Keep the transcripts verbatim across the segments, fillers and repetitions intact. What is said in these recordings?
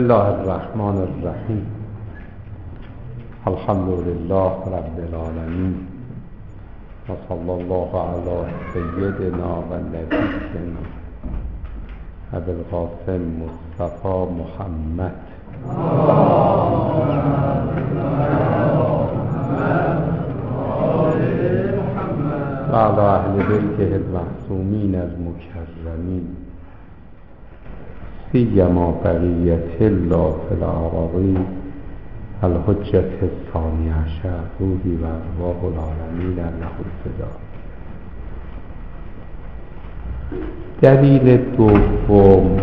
بسم الله الرحمن الرحیم. الحمد لله رب العالمین و صلی الله علی سیدنا و نبینا ابی القاسم مصطفی محمد و علی اهل بیته المعصومین المکرمین سیما بقیة الله فی الأراضین الحجة الثانی عشر روحی و ارواح العالمین له الفداء. دلیل دوم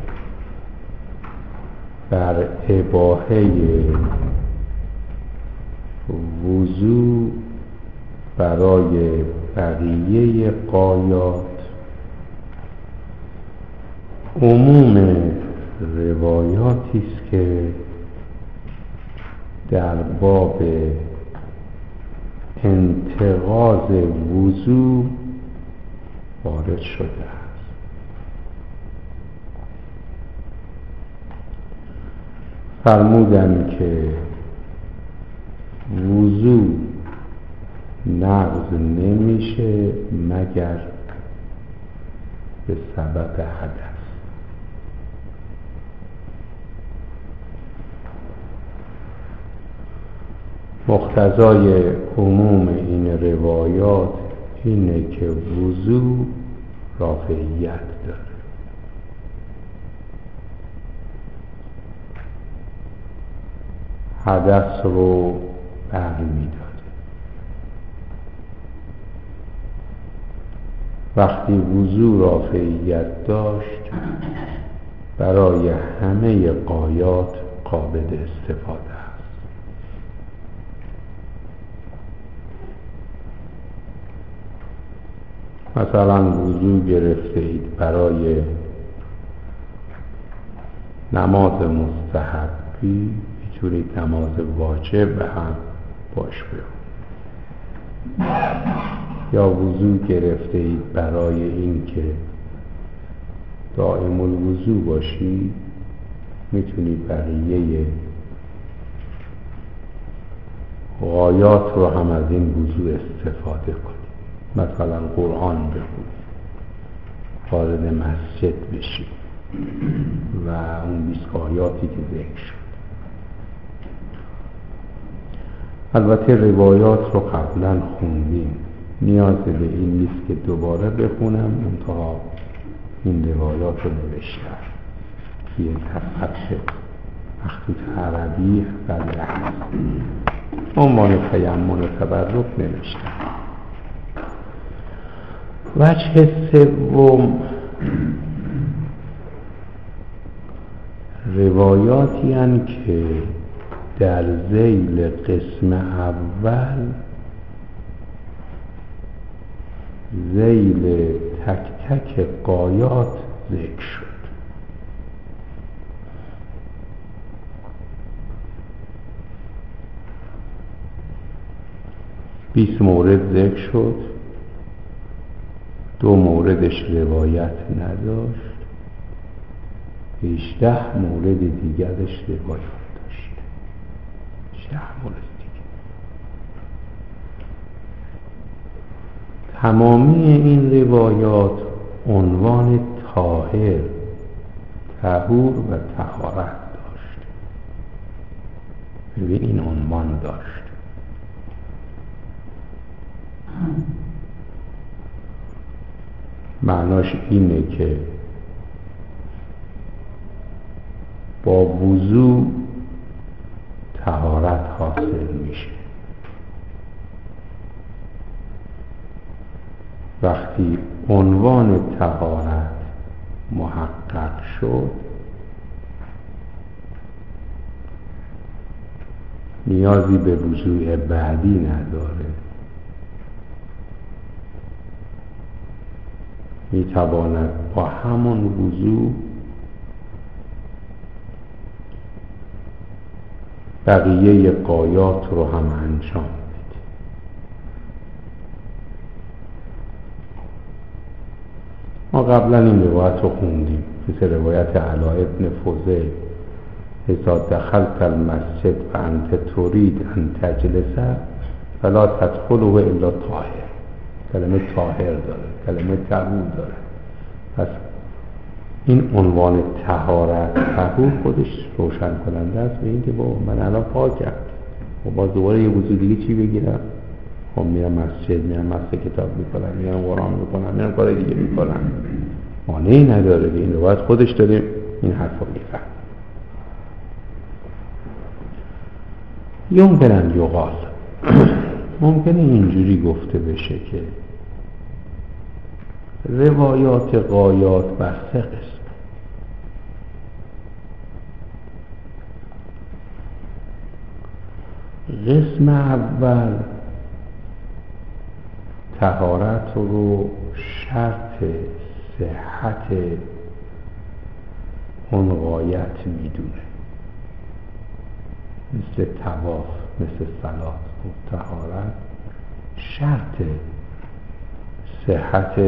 بر اباحه وضو برای بقیه غایات عموم روایاتی است که در باب انتقاض وضو وارد شده است. فرمودند که وضو نقض نمیشه مگر به سبب حدث. مقتضای عموم این روایات اینه که وضو رافعیت داره. حدث رو برمی داره. وقتی وضو رافعیت داشت برای همه غایات قابل استفاده است. مثلا وضو گرفته اید برای نماز مستحبی، میتونید نماز واجب هم باش بخونید. یا وضو گرفته اید برای این که دائم الوضو باشید، میتونید بقیه غایات رو هم از این وضو استفاده کنید. مثلا قرآن بخونید، وارد مسجد بشید و اون بیست آیاتی که ذکر شد. البته روایات رو قبلا خوندیم، نیاز به این نیست که دوباره بخونم. منتها این روایات رو نوشتم توی خط مخطوط عربی و لحظ عنوان تیمم تبرک نوشتم. وجه سوم روایاتی هستند که در ذیل قسم اول ذیل تک تک غایات ذکر شد. بیست مورد ذکر شد، دو موردش روایت نداشت، هجده مورد دیگرش روایت داشت. هجده مورد دیگر. تمامی این روایات عنوان طاهر، طهور و طهارت داشت. ببین این عنوان داشت. معناش اینه که با وضو طهارت حاصل میشه. وقتی عنوان طهارت محقق شد نیازی به وضوء بعدی نداره. میتواند با همون وضو بقیه غایات رو هم انجام بده. ما قبلا این روایت رو خوندیم، مثل روایت علا ابن فضیل اذا دخلت المسجد فانت تريد ان تجلس فلا تدخله الا طاهر. کلمه طاهر داره، کلمه طهور داره. پس این عنوان طهارت، طهور خودش روشن کننده است به اینکه با من الان پاکم و باز دوباره یه وضو دیگه چی بگیرم؟ خب میرم مسجد، میرم مسجد کتاب میکنم، میرم قرآن میکنم، میرم کار دیگه میکنم. مانعی نداره که این روایت خودش داریم این حرفا میفهم. یمکن یقال ممکنه اینجوری گفته بشه که روایات غایات بر سه قسم. قسم اول طهارت رو شرط صحت اون غایت میدونه، مثل طواف، مثل صلات. طهارت شرط صحت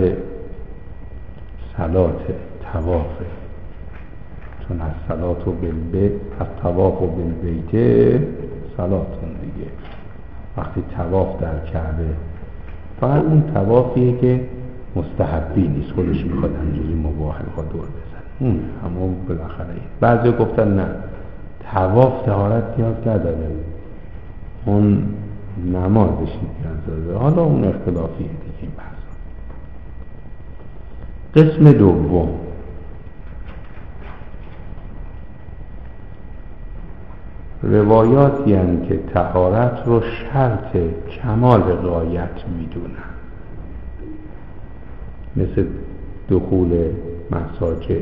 صلات طوافه، چون از صلات و بالبیت، از طواف و بالبیت صلاتون دیگه. وقتی طواف در کعبه فقط اون طوافیه که مستحبی نیست، خودش میخواد همجوری مباح میخواد دور بزن اون همون بالاخره. بعضی گفتن نه، طواف طهارت نیاز نداره، اون نمازش نیاز داره. حالا اون اختلافیه دیگه این بحث. قسم دوم روایاتی هستند که طهارت رو شرط کمال غایت میدونن، مثل دخول مساجد،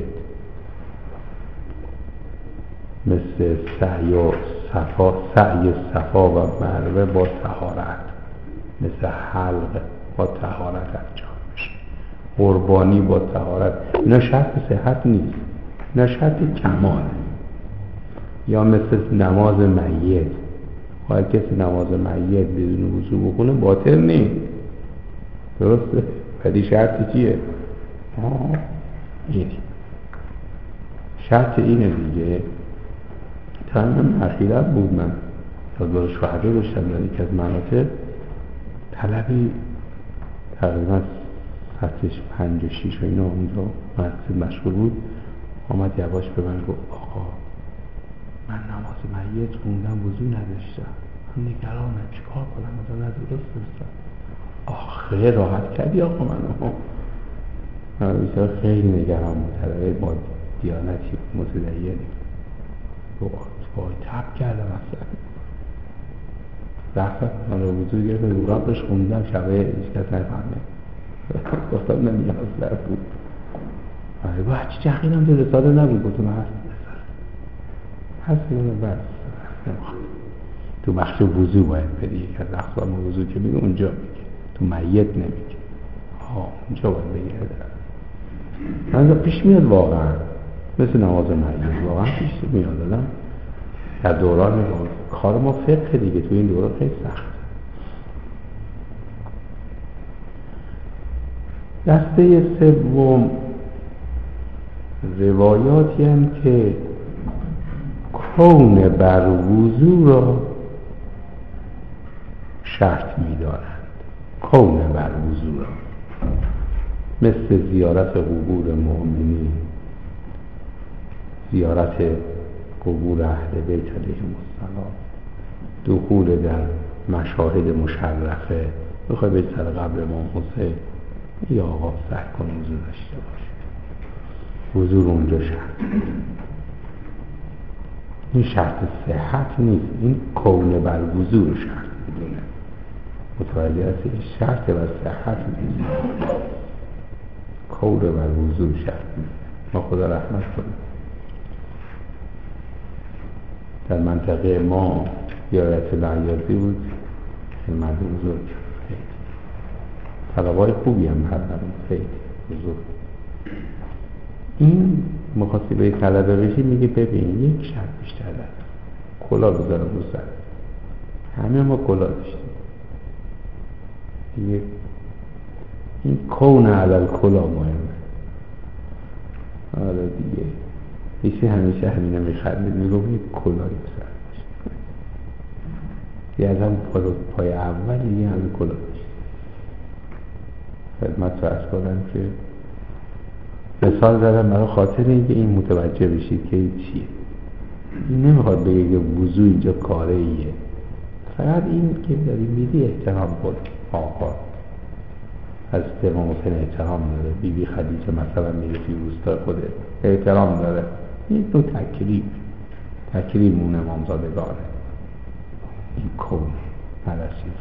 مثل سعی و صفا سعی صفا و مروه با طهارت، مثل حلق با طهارت انجام میشه، قربانی با طهارت. اینا شرط صحت نیست، اینا شرط کمال. یا مثل نماز میت، هر کسی نماز میت بدون وضو بخونه باطل نیست، درسته؟ ولی شرط چیه؟ آه اینه شرط، اینه دیگه. تمام اخیرا بود من یادگار شهدا داشتم در یک از مناطق، طلبی تقریبا سطحش پنج و شیش و اینا اونجا مسجد مشغول بود، آمد یواش به من گفت آقا من نماز میت خوندم وضو نداشتم، من نگرانم چیکار کنم، مثلا درست درستم. آخه راحت کردی آقا منو. من بیشتر خیلی نگران بود، طلبه با دیانتی متدینی وای تب کردم اصلا. رفتم من رو وضو گرفتم رو ربش خوندم، شبه هیچ کس نفهمه. گفتم نمیاز در بود. با هرچی جخیرم تو رساله نبود، گفتم هست رساله هست یونه بس نمیخواد. تو بخش وضو باید بری، یک از اقسام وضو که میگه اونجا میگه، تو میت نمیگه. ها اونجا باید بگیره. من پیش میاد واقعا مثل نماز میت، واقعا پیش میاد دادم در دوران کار ما فقه دیگه، تو این دوران خیلی سخت. دسته سوم روایاتی هم که کون بر وضو را شرط می‌دارند، کون بر وضو را، مثل زیارت قبور مؤمنین، زیارت قبور اهل بیت علیهم السلام، دخول در مشاهد مشرفه. بخوای به سر قبر امام حسین، یا آقا سعی کن وضو داشته باشه، وضو رو اونجا شرط. این شرط صحت نیست، این کون بر وضو رو شرط میدونه. متوجه هستی؟ شرط بر صحت نیست، کون بر وضو شرط میدونه. ما خدا رحمت کنه. در منطقه ما یارت العیاضی بود، مردم بزرگ، طلبای خوبی هم هستن، خیلی بزرگ. این مخواستی به طلبه بشی، میگه ببین یک شرط بیشتر دارم، کلا بذارم رو سر. همه ما کلا داشتیم. این کون علل کلا مهمه. حالا دیگه ایشی همیشه همینه میخندید، میگم یک کلاهی بسر یه از هم پای اول یه همین کلاه داشت. خدمت رو ارز کنم که مثال زدم برای خاطر اینکه این متوجه بشید که این چیه. این نمیخواد بگه که وضو اینجا کاره ایه، فقط این که داری میدی احترام کن. آقا از امام حسین احترام داره، بی بی خدیجه مثلا میگه فی روستای خوده احترام داره. این دو تکریب تکریب اون امامزادگانه. این کونه ملسیز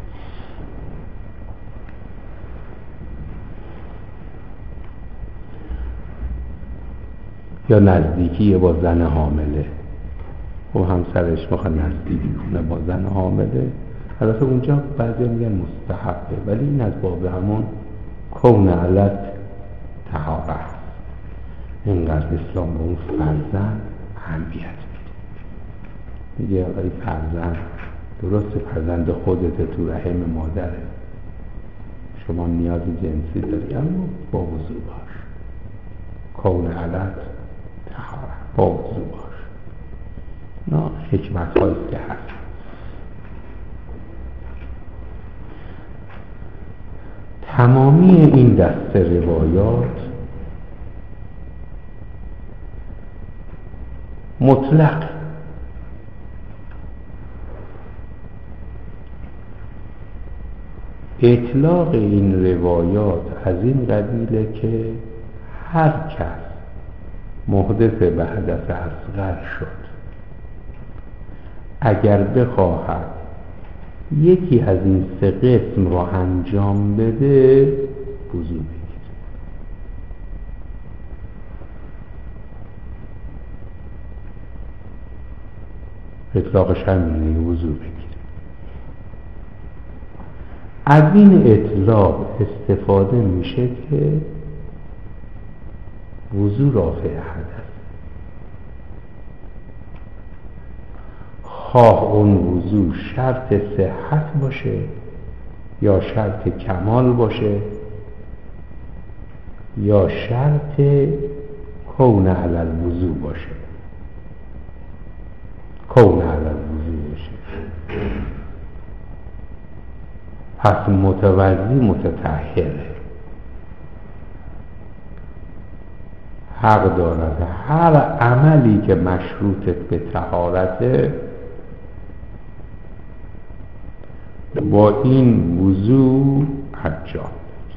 یا نزدیکی با زن حامله و همسرش میخواد نزدیکی کنه با زن حامله. البته اونجا بعضی میگن مستحبه، ولی این از باب همون کون علت طهاره است. اینقدر اسلام به اون فرزند اهمیت میده. میگه آقای فرزند درست فرزند خودت تو رحم مادره، شما نیاز جنسی داری، اما با وضو باش. کون علت طهاره، با وضو باش. نه حکمت هایی که هست. تمامی این دست روایات مطلق، اطلاق این روایات از این قبیله که هر کس محدث به حدث اصغر شد اگر بخواهد یکی از این سه قسم رو انجام بده وضو بگیر. اطلاقش همینه، وضو بگیر. از این اطلاق استفاده میشه که وضو رافع حدث، خواه اون وضو شرط صحت باشه یا شرط کمال باشه یا شرط کون علی الوضو باشه. کون علی الوضو باشه پس متوضی متطهره، حق دارد هر عملی که مشروط به طهارته با این وضو انجام.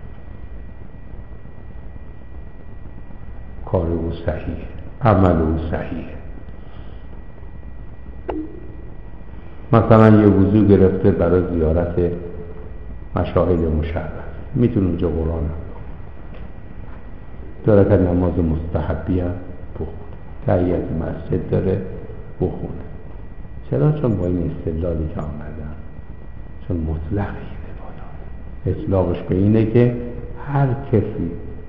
کار او صحیح، عمل او صحیح. مثلا یه وضو گرفته برای زیارت مشاهد مشرف، میتونه اونجا قرآن داره که نماز مستحبی هم بخونه، تحیت مسجد داره بخونه. چرا؟ چون با این استدلالی که آمدن، چون مطلق اینه بالا. اطلاقش به اینه که هر کسی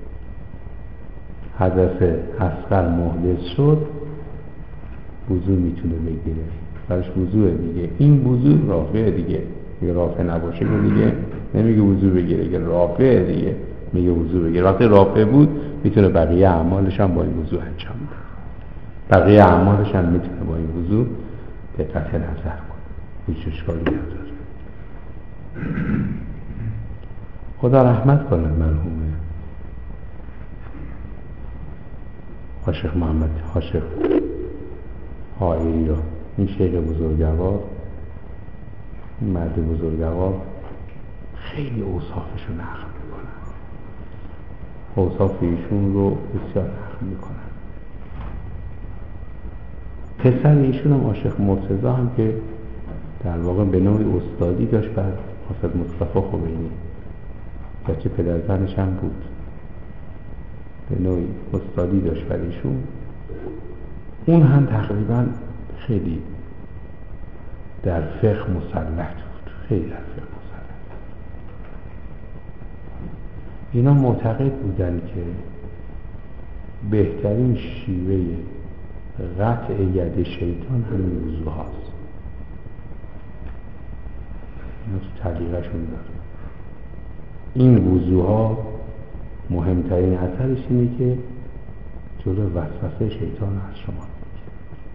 حدث اصغر محدث شد وضو میتونه بگیره، برش وضوه دیگه. این وضو رافعه دیگه، میگه رافع نباشه که دیگه نمیگه وضو بگیره، که رافعه دیگه میگه وضو بگیره. وقتی رافع بود میتونه بقیه اعمالش هم با این وضو انجام بده، بقیه اعمالش هم میتونه با این وضو دقت نظر کنه، هیچ اشکالی نداره. خدا رحمت کنه مرحوم عاشق محمد عاشق حائری رو. این شیخ بزرگوار، این مرد بزرگوار خیلی اوصافش رو نقل میکنن، اوصاف ایشون رو بسیار نقل میکنن. پسر ایشون هم عاشق مرتضی هم که در واقع به نوعی استادی داشت بر حافظ مصطفی خمینی، گرچه پدر زنش هم بود، به نوعی استادی داشت بر ایشون. اون هم تقریبا خیلی در فقه مسلط بود، خیلی در فقه مسلط. اینا معتقد بودن که بهترین شیوه قطع ید شیطان همین وضو هاست. اینا تو تعلیقشون داره. این وضوها مهمترین اثرش اینه که جلو وسوسه شیطان از شما میگیره.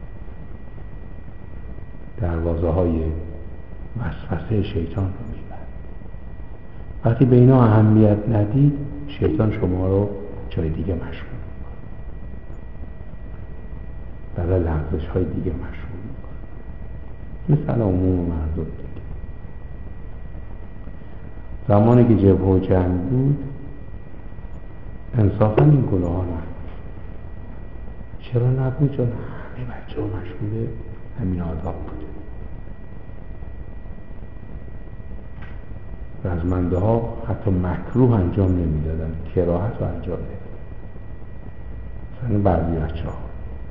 دروازه های وسوسه شیطان رو میبرد. وقتی به اینا اهمیت ندید، شیطان شما رو جای دیگه مشغول میکنه، برای لغزش های دیگه مشغول میکنه، مثل عموم مردم دیگه. زمانی که جبهه و جنگ بود انصافا این گناه نبود. چرا نبود؟ چون همه بچه ها مشغول همین آداب بوده. رزمنده ها حتی مکروه انجام نمیدادن، کراهت رو انجام نمیدادن. مثلا بعضی بچه ها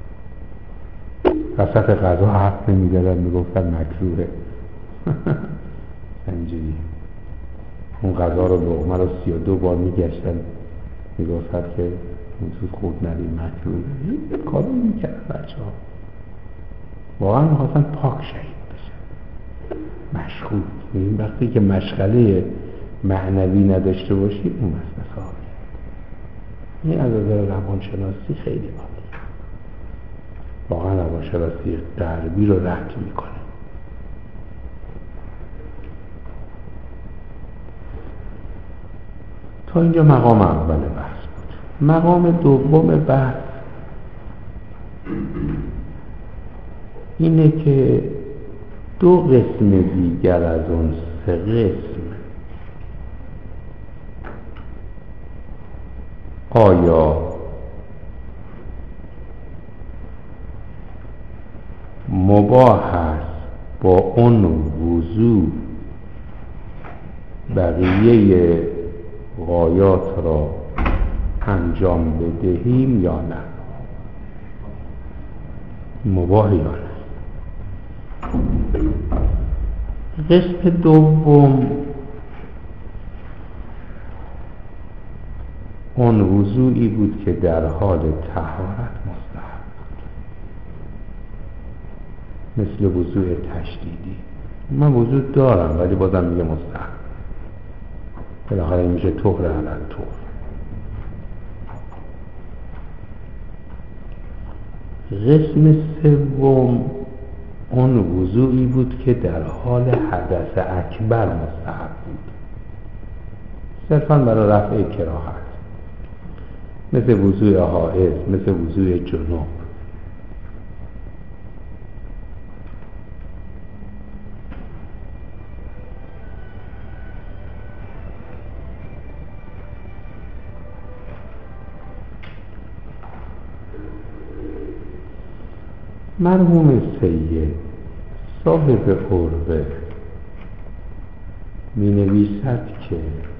وسط غذا حرف نمیدادن، میگفتن مکروهه. اینجوری اون غذا رو لقمه رو سی و دو بار میگشتن، میگفتن که اون تو خود ندید مکروهه. این کارو میکردن بچه ها. واقعا میخواستن پاک شهید بشن، مشغول. این وقتی که مشغله معنوی نداشته باشی اون مسئله صاحبی. این از نظر روانشناسی خیلی عالی. واقعا روانشناسی غربی رو رد میکنه. تا اینجا مقام اول بحث بود. مقام دوم بحث اینه که دو قسم دیگر از اون سه قسم آیا مباح است با اون وضوع بقیه غایات را انجام بدهیم یا نه؟ مباح یا نه؟ قسم دوم اون وضوعی بود که در حال طهارت مستحب بود، مثل وضوع تشدیدی. من وضوع دارم ولی بازم میگه مستحب، بالاخره میشه طهر علی طهر. قسم سوم اون وضوعی بود که در حال حدث اکبر مستحب بود، صرفا برای رفع کراهت، مثل وضوع حائض، مثل وضوع جنوب. مرحوم سید صاحب عروه می نویسد که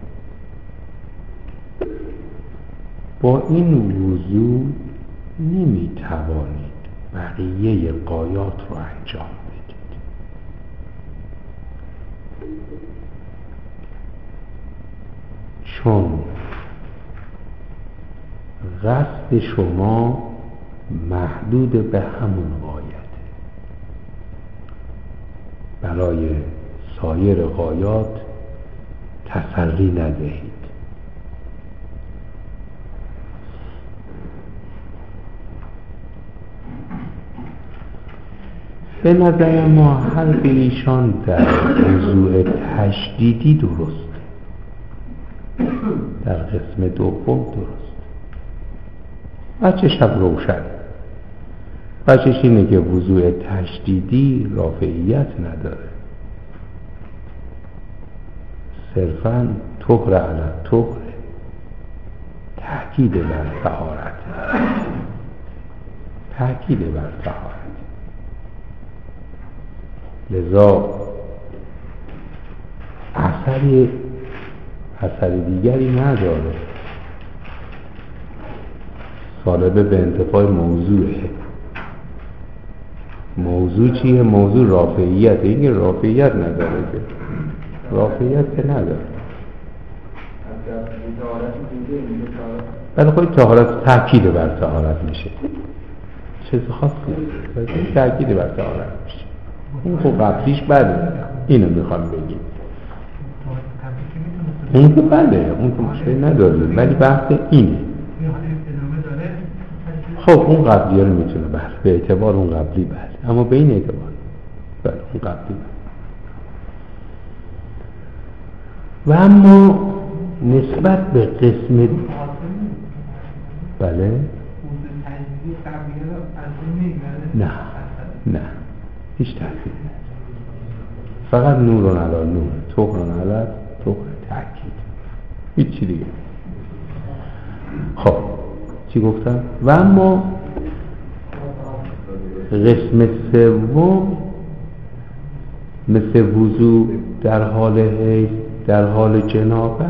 با این وضوع نمی توانید بقیه غایات رو انجام بدید، چون قصد شما محدود به همون غایت. برای سایر غایات تسری ندهید. به نظر ما حرف ایشان در وضوع تشدیدی درست، در قسم دوم درست. بچه شب روشن، بچهش اینه که وضوع تشدیدی رافعیت نداره، صرفاً طهر علی طهر، تأکید بر طهارت، تأکید بر طهارت. لذا اثری اثر دیگری نداره، صالبه به انتفاع موضوعه. موضوع چیه؟ موضوع رافعیت. این رافعیت نداره که رافعیت که نداره. ولی خود طهارت تأکید بر طهارت میشه، چیز خاصی نیست، تأکید بر طهارت میشه. اون خب قبلیش بله، اینو میخوام بگیم. اون که بله، اون که مشکلی نداره، ولی بحث اینه. خب اون قبلی رو میتونه بله، به اعتبار اون قبلی بله، اما به این اعتبار بله اون قبلی بله. و اما نسبت به قسم بله نه نه هیچ تأثیر نه، فقط نورون علی نور، طهرون علی طهر تأکید، هیچ چی دیگه. خب چی گفتم؟ و اما قسم سوم مثل وضو در حال حیض، در حال جنابت،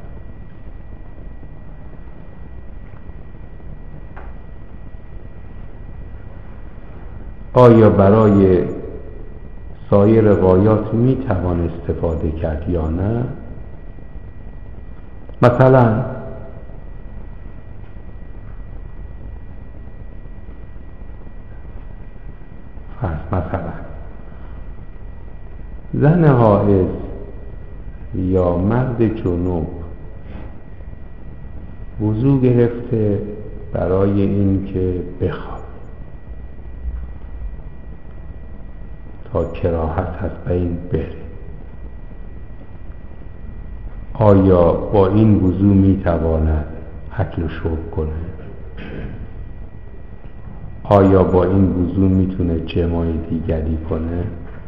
آیا برای سایر غایات می توان استفاده کرد یا نه؟ مثلا مثلا زن حائض یا مرد جنوب وضو گرفته برای این که بخواب تا کراهت از بین بره، آیا با این وضو میتواند اکل و شرب کنه؟ آیا با این وضو میتونه جماع دیگری کنه؟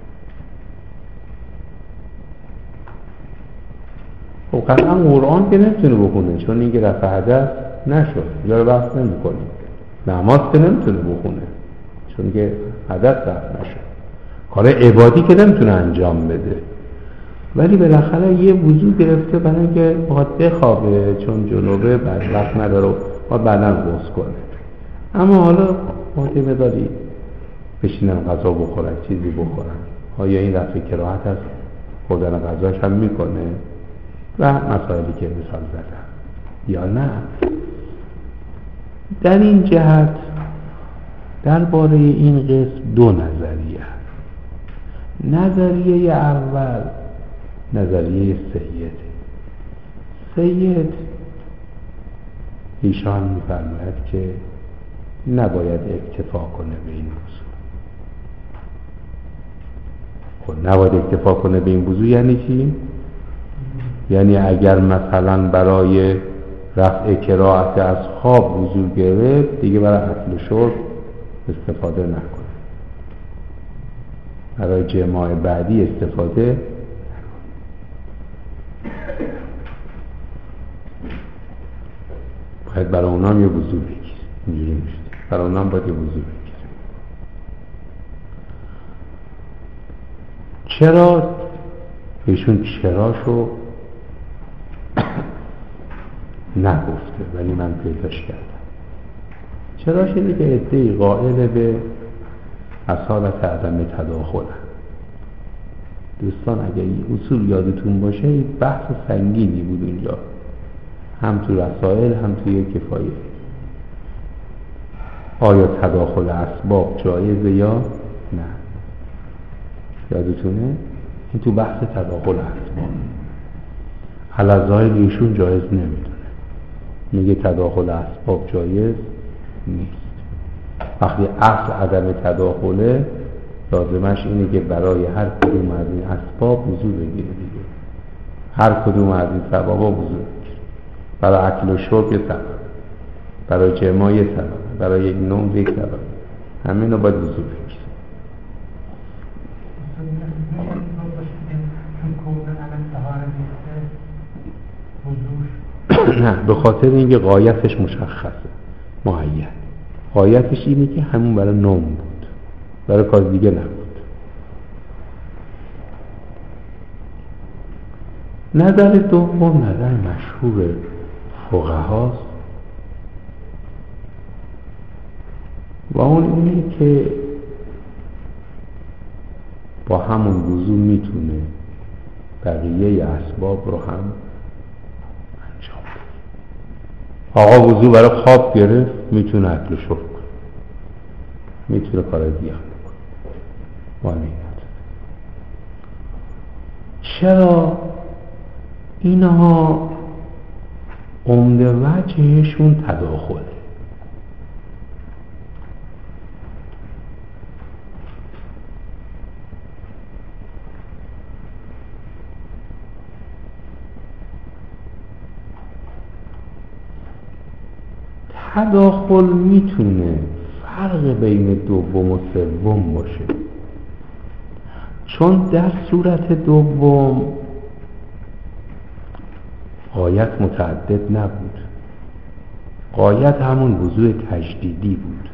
خب قطعا قرآن که نمیتونه بخونه، چون این که رفع حدث نشد، یا بحث نمی کنیم. نماز که نمیتونه بخونه چون که حدث رفع نشد، کار عبادی که نمیتونه انجام بده، ولی بالاخره یه وضو گرفته برای اینکه باید بخوابه چون جنوبه بعد وقت نداره و بعداً غسل کنه. اما حالا باید مداری بشینن غذا بخورن، چیزی بخورن، آیا این رفع کراهت هست؟ خوردن غذاش هم میکنه و مسائلی که مثال زدم یا نه؟ در این جهت درباره این قسم دو نظریه هست. نظریه اول نظریه سید. سید ایشان می‌فرماید که نباید اکتفا کنه به این موضوع. خب نباید اکتفا کنه به این موضوع یعنی چی؟ یعنی اگر مثلا برای رفع کراهت از خواب وضو گرفت دیگه برای اکل و شرب استفاده نکنه، برای جماع بعدی استفاده باید برای اونام یه وضو بگیر، اینجوری میشه، برای اونام باید یه وضو بگیر. چرا؟ ایشون چراشو نگفته ولی من پیداش کردم. چراش اینه که عده‌ای قائل به اصالت عدم تداخل. دوستان اگه این اصول یادتون باشه این بحث سنگینی بود اونجا، هم تو رسائل هم توی کفایه. آیا تداخل اسباب جایزه یا نه؟ یادتونه؟ این تو بحث تداخل اسباب علازای ایشون جایز نمیدونه، میگه تداخل اسباب جایز نیست. وقتی اصل عدم تداخله لازمش اینه که برای هر کدوم از این اسباب وضو بگیره دیگه، هر کدوم از این سببا وضو بگیره. برای اکل و شرب یه سبب، برای جماع یه سبب، برای یک نوم یک سبب، همین رو باید وضو بگیره. نه، به خاطر اینکه غایتش مشخصه، معین. غایتش اینه که همون برای نوم بود، برای کار دیگه نبود. نظر دوم نظر مشهور فقهاست و اون اینه که با همون وضو میتونه بقیه اسباب رو هم انجام بده. آقا وضو برای خواب گرفت میتونه اکل و شرب کنه، میتونه کار دیگه هم بکنه، مانعی نداره. چرا؟ اینها عمده وجهشون تداخله. تداخل میتونه فرق بین دوم و سوم باشه، چون در صورت دوم غایت متعدد نبود، غایت همون وضوح تجدیدی بود.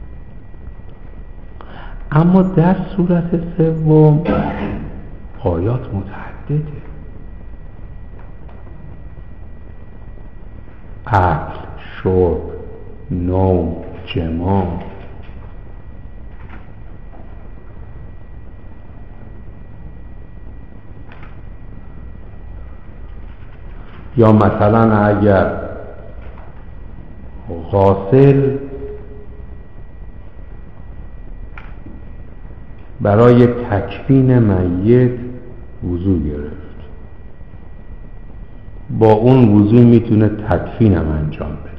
اما در صورت سوم غایات متعدده، اکل، شرب، نوم، جماع. یا مثلا اگر غاسل برای تکفین میت وضو گرفت، با اون وضو میتونه تکفینم انجام بده،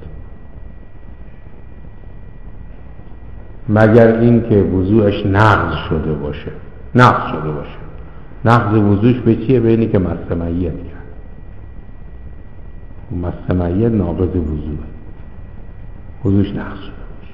مگر اینکه وضوعش نقض شده باشه. نقض شده باشه نقض وضوعش به چیه؟ به اینی که مست میت کرد. مست میت ناقض وضوعه، وضوعش نقض شده باشه.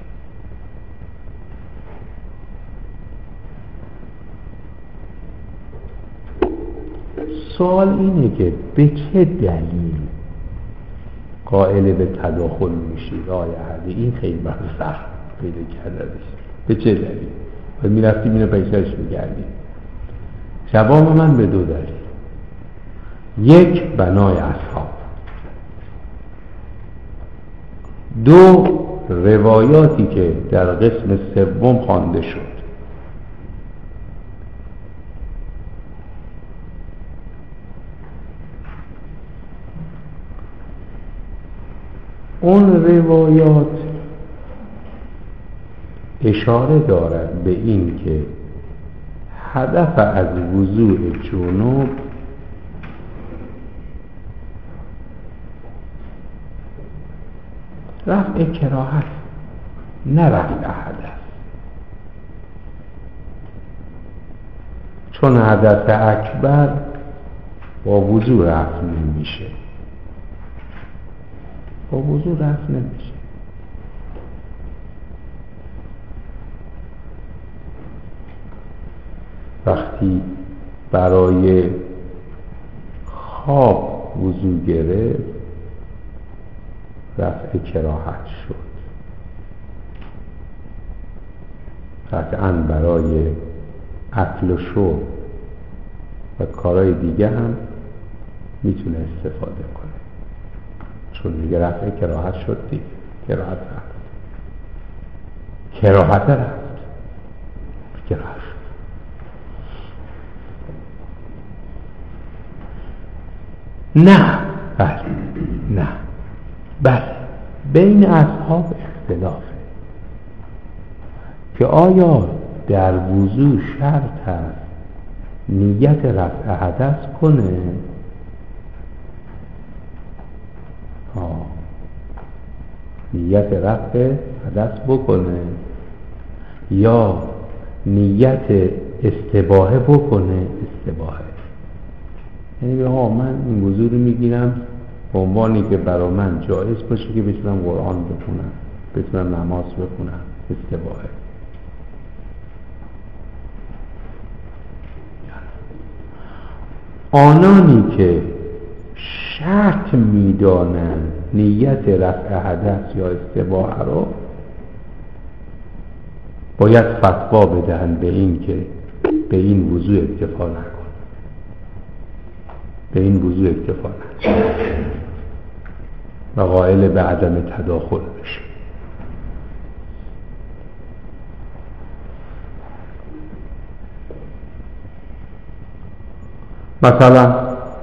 سوال اینه که به چه دلیل قائل به تداخل میشید آیه احدی؟ این خیلی بر سخت پیدا کردنش. به چه دلیل؟ و میرفتیم اینو پیشش میگردیم. جواب من به دو دلیل. یک، بنای اصحاب. دو، روایاتی که در قسم سوم خوانده شد. اون روایات اشاره دارد به این که هدف از وضوء جنوب رفع کراهت، نه رفع حدث. چون حدث اکبر با وضوء رفع نمیشه، با وضوء رفع نمیشه. وقتی برای خواب وضوء گرفت رفع کراهت شد، قطعاً برای اکل و شرب و کارهای دیگه هم میتونه استفاده کنه، چون دیگه رفع کراهت شد دیگه. کراهت رفت، کراهت رفت، کراهت شد. نه، بله، نه، بله، بین اصحاب اختلافه که آیا در وضو شرط هست نیت رفع حدث کنه؟ آه. نیت رفع حدث بکنه یا نیت استباحه بکنه؟ استباحه. یعنی به ها من این وضو رو میگیرم به عنوانی که برای من جایز باشه که بتونم قرآن بخونم، بتونم نماز بخونم. استباحه. آنانی که شرط میدانن نیت رفع حدث یا استباحه رو باید فتوا بدهن به این که به این وضو اکتفا نکن، به این وضو اکتفا نکن و قائل به عدم تداخل بشه. مثلا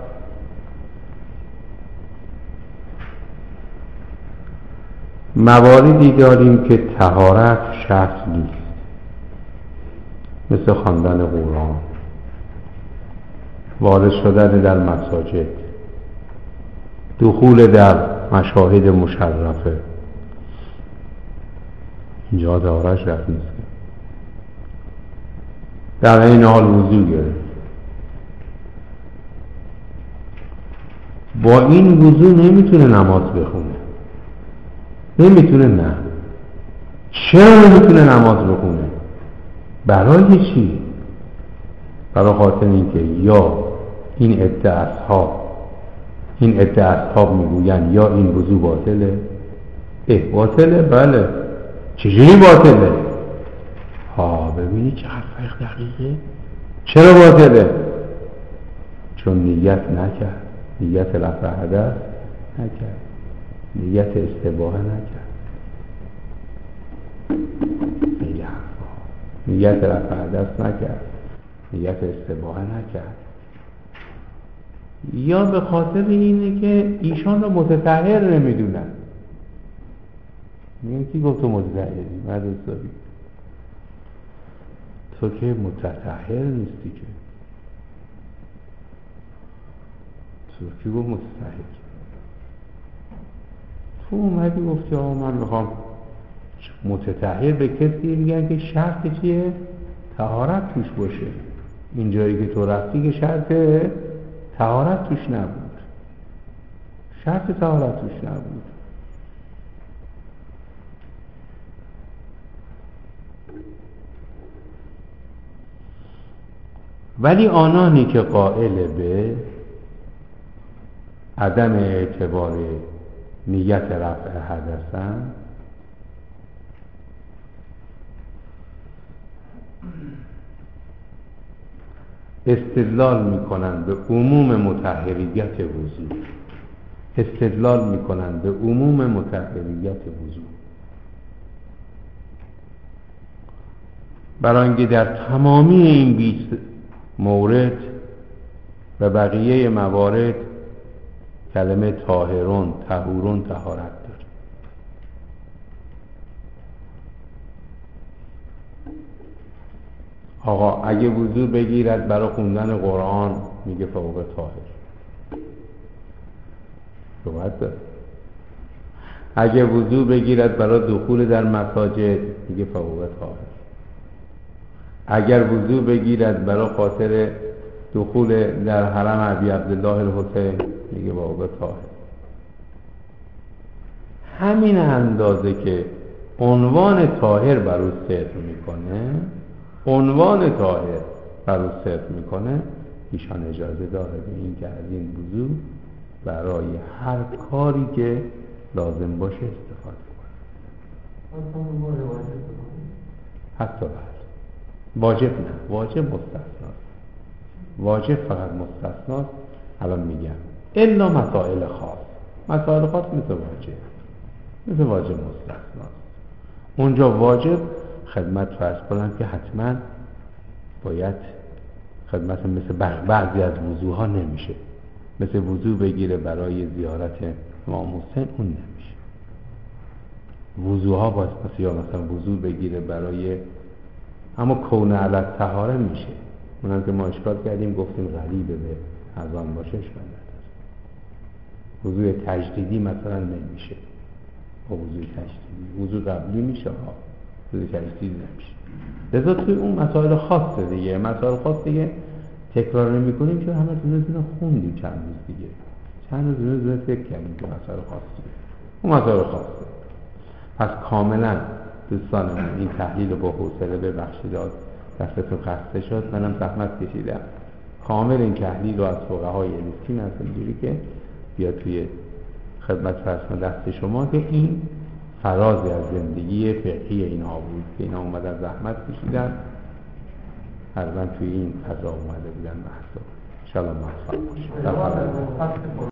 مواردی داریم که طهارت شرط نیست، مثل خواندن قرآن، وارد شدن در مساجد، دخول در مشاهد مشرفه. اینجا طهارت شرط نیست، در این حال وضو گرفت. با این وضو نمیتونه نماز بخونه، نمیتونه. نه چرا نمیتونه نماز بخونه؟ برای چی؟ برای خاطر اینکه یا این عده اصحاب این عده اصحاب میگوین یا این وضو باطله. اه باطله؟ بله. چجوری باطله؟ ها ببینی چه فرق دقیقه. چرا باطله؟ چون نیت نکرد، نیت رفع حدث نکرد، نیت استباحه نکرد. نیت رفع حدث نکرد، نیت استباحه نکرد. یا به خاطر اینه که ایشان رو متطهر نمیدونن. میگن کی گفت تو متطهری؟ مدرسه داری تو که متطهر نیستی که. تو کی گفت متطهر؟ تو اومدی گفتی آقا من میخوام متطهر. به کسی میگن که شرط چیه؟ طهارت توش باشه. این جایی که تو رفتی که شرط طهارت توش نبود، شرط طهارت توش نبود. ولی آنانی که قائل به عدم اعتبار نیت رفع حدثن، استدلال میکنند به عموم مطهریت وضو. استدلال میکنند به عموم مطهریت وضو برای اینکه در تمامی این بیست مورد و بقیه موارد کلمه طاهرون، طهورون طهارت داره. آقا اگه وضو بگیرد برای خوندن قرآن میگه فوق طاهر، شبهت داره. اگه وضو بگیرد برای دخول در مساجد میگه فوق طاهر. اگر وضو بگیرد برای خاطر دخول در حرم ابی عبدالله الحسین میگه فوق طاهر. همین اندازه که عنوان طاهر بر او صدق میکنه، عنوان طاهر بر او صدق میکنه، ایشان اجازه داره به این که از این وضو برای هر کاری که لازم باشه استفاده کنه. حتی بعد واجب نه، واجب مستثناست. واجب فقط مستثناست. الان میگم الا مسائل خاص. مسائل خاص مثل واجب، مثل واجب مستثناست. اونجا واجب خدمت فرض کنم که حتما باید خدمت مثل بعضی از وضوها نمیشه. مثل وضو بگیره برای زیارت امام حسین، اون نمیشه. وضوها باید مثل یا مثلا وضو بگیره برای اما کون علی طهاره میشه. اونم که ما اشکال کردیم گفتیم غریبه به اذان باشه اشکال نداره. وضوی تجدیدی مثلا نمیشه. با وضوی تجدیدی وضو قبلی میشه ها، وضوی تجدیدی نمیشه. لذا توی اون مسائل خاصه دیگه، مسائل خاص دیگه تکرار نمی کنیم چون همه دونه دونه خوندیم چند روز دیگه، چند روز دونه دونه فکر کردیم که مسائل خاصه. اون مسائل خاصه. پس کاملا دوستان من این تحلیل رو با حوصله ببخشید، دستتون خسته شد، منم زحمت کشیدم. کامل این تحلیل رو از فقهای الیستی هست اینجوری که بیا توی خدمت فرسان دست شما که این فرازی از زندگی فقهی اینا بود که اینا اومدن زحمت کشیدن، هر من توی این فضا اومده بودن بحثا. انشاءالله موفق باشید.